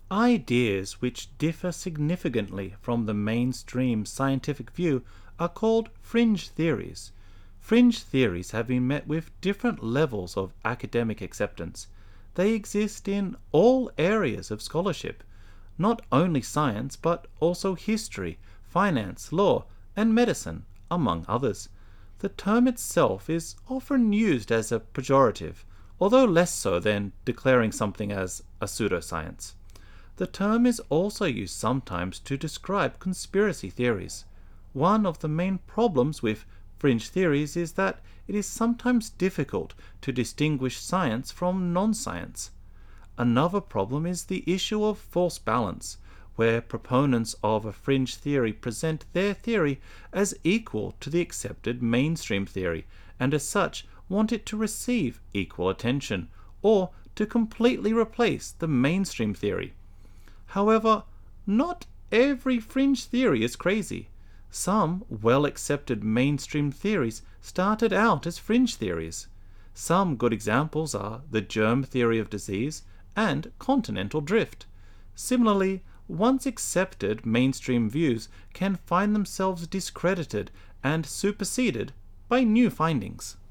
Ideas which differ significantly from the mainstream scientific view are called fringe theories. Fringe theories have been met with different levels of academic acceptance. They exist in all areas of scholarship, not only science but also history, finance, law, and medicine, among others. The term itself is often used as a pejorative, although less so than declaring something as a pseudoscience. The term is also used sometimes to describe conspiracy theories. One of the main problems with fringe theories is that it is sometimes difficult to distinguish science from non-science. Another problem is the issue of false balance, where proponents of a fringe theory present their theory as equal to the accepted mainstream theory, and as such want it to receive equal attention, or to completely replace the mainstream theory. However, not every fringe theory is crazy. Some well-accepted mainstream theories started out as fringe theories. Some good examples are the germ theory of disease and continental drift. Similarly, once accepted mainstream views can find themselves discredited and superseded by new findings.